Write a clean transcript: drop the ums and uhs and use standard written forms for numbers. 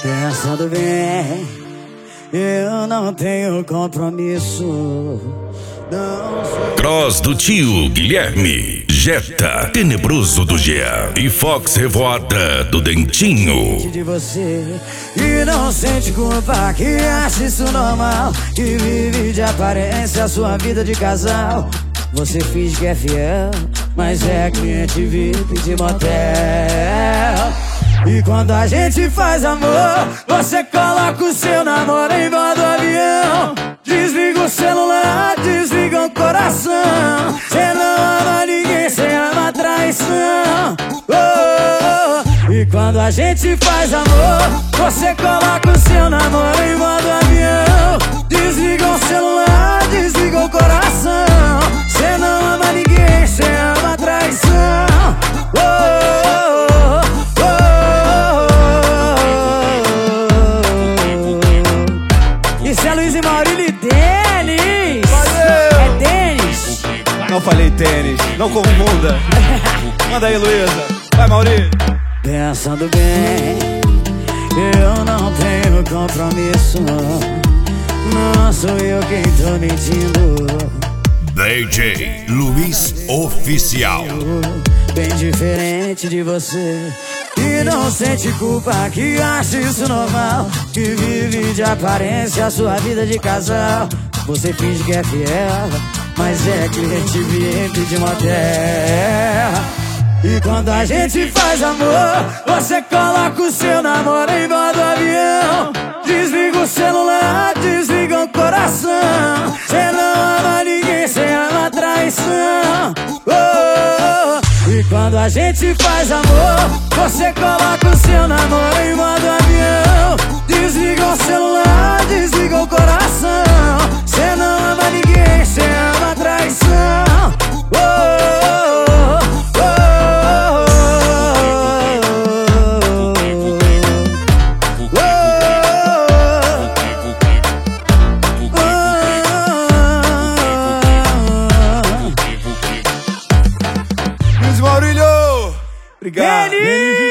Pensando bem, eu não tenho compromisso. Não sou... Cross do tio Guilherme, Jetta, Tenebroso do Gea e Fox Revoada do Dentinho. De você, e não sente culpa, que acha isso normal, que vive de aparência a sua vida de casal. Você finge que é fiel, mas é cliente VIP de motel. E quando a gente faz amor, você coloca o seu namoro em modo avião. Desliga o celular, desliga o coração. Cê não ama ninguém, cê ama traição. E quando a gente faz amor, você coloca o seu namoro em modo avião. Desliga o celular, desliga o coração. Cê não ama ninguém, cê ama traição. Isso é Luiz e Maurílio e Denis. É Denis. Não falei tênis, não confunda. Manda aí, Luísa. Vai, Maurílio. Pensando bem, eu não tenho compromisso. Não sou eu quem tô mentindo. DJ Luiz Oficial. Bem diferente de você, e não sente culpa, que acha isso normal, que vive de aparência a sua vida de casal. Você finge que é fiel, mas é cliente VIP de motel. E quando a gente faz amor, você coloca o seu namoro em modo avião. Desliga o celular, desliga o coração. Cê não ama ninguém, cê ama traição. E quando a gente faz amor, você coloca o seu namoro em modo avião. Desliga o celular, desliga o coração. Cê não ama ninguém, cê ama traição. Luiz Maurílio. Obrigado. Denis!